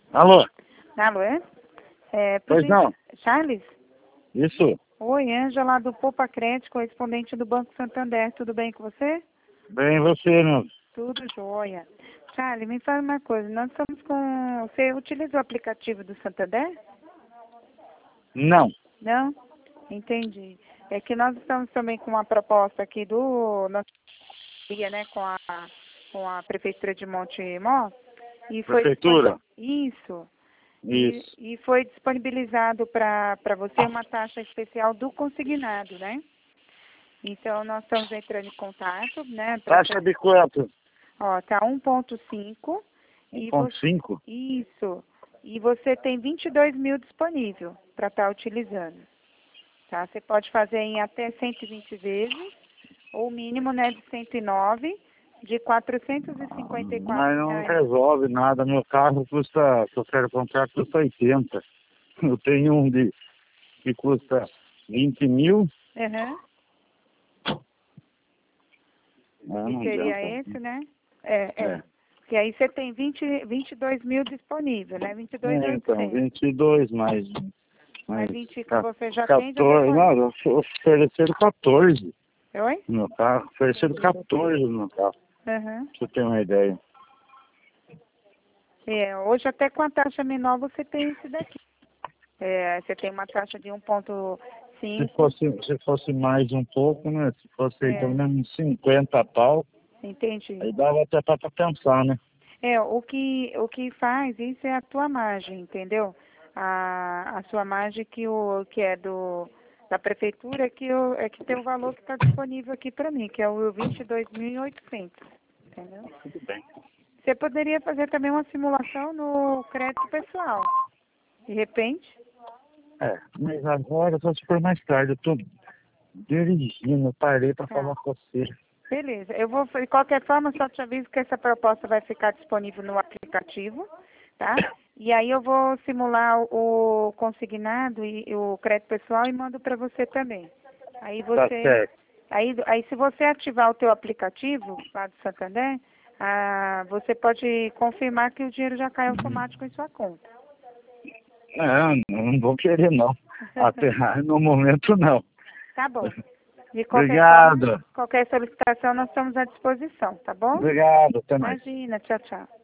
Alô? Alô, é? Pois não? Charles? Isso? Oi, Ângela do Poupa Crédito, correspondente do Banco Santander. Tudo bem com você? Bem, você, meu. Tudo jóia. Charles, me fala uma coisa. Nós estamos com... Você utiliza o aplicativo do Santander? Não. Não? Entendi. É que nós estamos também com uma proposta aqui do... né, com a Prefeitura de Montemor. E foi Prefeitura? Isso. Isso. E foi disponibilizado para você uma taxa especial do consignado, né? Então, nós estamos entrando em contato, né? Taxa de quanto? Ó, tá 1,5. 1,5? Isso. E você tem 22 mil disponível para estar utilizando. Tá? Você pode fazer em até 120 vezes, ou o mínimo, né, de 109, de 454 Mas não reais. resolve nada. Meu carro custa, se eu quero comprar, custa 80. Eu tenho um que custa 20 mil. Aham. Não Que seria adianta. esse, né? É. Que aí você tem 22 mil disponível, né? 22.800. Então, 22, mais Mas 20 que você já tem, já 14, depois. não, ofereceram 14 Oi? no meu carro. Ofereceram 14 no meu carro, Aham. pra você ter uma ideia. Hoje até com a taxa menor você tem esse daqui. Você tem uma taxa de 1,5. Se fosse mais um pouco, né? Se fosse pelo É, menos 50 pau, entendi. aí dava até pra pensar, né? O que faz isso é a tua margem, entendeu? A sua margem que é da prefeitura é que tem o valor que está disponível aqui para mim, que é o 22.800, entendeu? Tudo bem. Você poderia fazer também uma simulação no crédito pessoal. De repente, Mas agora só se for mais tarde. Eu tô dirigindo, eu parei pra tá. falar com você. Beleza. Eu vou, de qualquer forma, só te aviso que essa proposta vai ficar disponível no aplicativo, tá? E aí eu vou simular o consignado e o crédito pessoal e mando para você também. Aí Tá você, certo. aí se você ativar o teu aplicativo lá do Santander, você pode confirmar que o dinheiro já cai automático em sua conta. Não vou querer, não. Até no momento, não. Tá bom. De qualquer forma, Obrigado. qualquer solicitação nós estamos à disposição, tá bom? Obrigado. Até mais. Imagina, tchau, tchau.